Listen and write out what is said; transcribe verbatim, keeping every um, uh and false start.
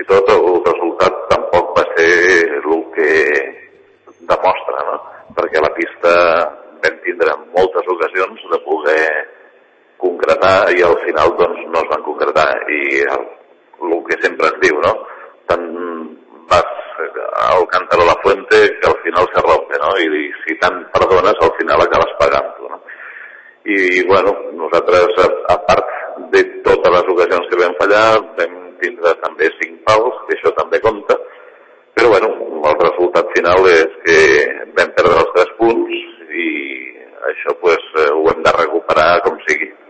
tot el resultat tampoc va ser el que demostra, no? Perquè la pista vam tindre moltes ocasions de poder concretar i al final doncs no es van concretar i el, el que sempre es diu, no? Tant vas al cántaro a la fuente que al final se rompe, no? I, i si tant perdones al final acabes pagant-ho, no? I bueno, nosaltres a, a part de totes les ocasions que vam fallar vam tindre també cinc pals, que això també compta, però bueno, el resultat final és